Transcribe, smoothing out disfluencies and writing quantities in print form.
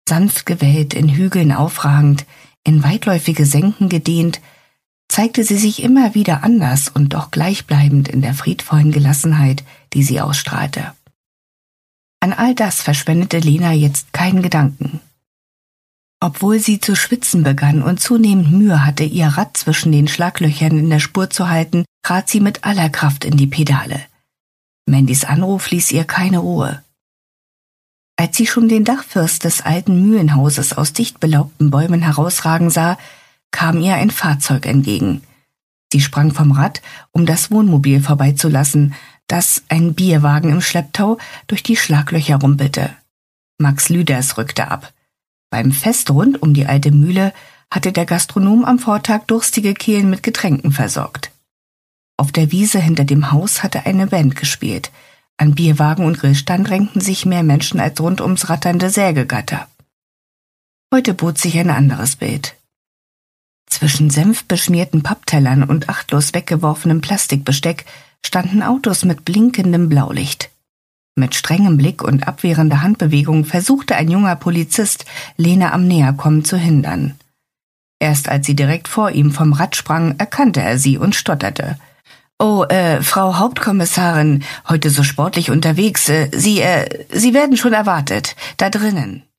Sanft gewellt, in Hügeln aufragend, in weitläufige Senken gedehnt, zeigte sie sich immer wieder anders und doch gleichbleibend in der friedvollen Gelassenheit, die sie ausstrahlte. An all das verschwendete Lena jetzt keinen Gedanken. Obwohl sie zu schwitzen begann und zunehmend Mühe hatte, ihr Rad zwischen den Schlaglöchern in der Spur zu halten, trat sie mit aller Kraft in die Pedale. Mandys Anruf ließ ihr keine Ruhe. Als sie schon den Dachfirst des alten Mühlenhauses aus dicht belaubten Bäumen herausragen sah, kam ihr ein Fahrzeug entgegen. Sie sprang vom Rad, um das Wohnmobil vorbeizulassen, das, ein Bierwagen im Schlepptau, durch die Schlaglöcher rumpelte. Max Lüders rückte ab. Beim Fest rund um die alte Mühle hatte der Gastronom am Vortag durstige Kehlen mit Getränken versorgt. Auf der Wiese hinter dem Haus hatte eine Band gespielt. An Bierwagen und Grillstand drängten sich mehr Menschen als rund ums ratternde Sägegatter. Heute bot sich ein anderes Bild. Zwischen senfbeschmierten Papptellern und achtlos weggeworfenem Plastikbesteck standen Autos mit blinkendem Blaulicht. Mit strengem Blick und abwehrender Handbewegung versuchte ein junger Polizist, Lena am Näherkommen zu hindern. Erst als sie direkt vor ihm vom Rad sprang, erkannte er sie und stotterte. »Oh, Frau Hauptkommissarin, heute so sportlich unterwegs. Sie werden schon erwartet. Da drinnen.«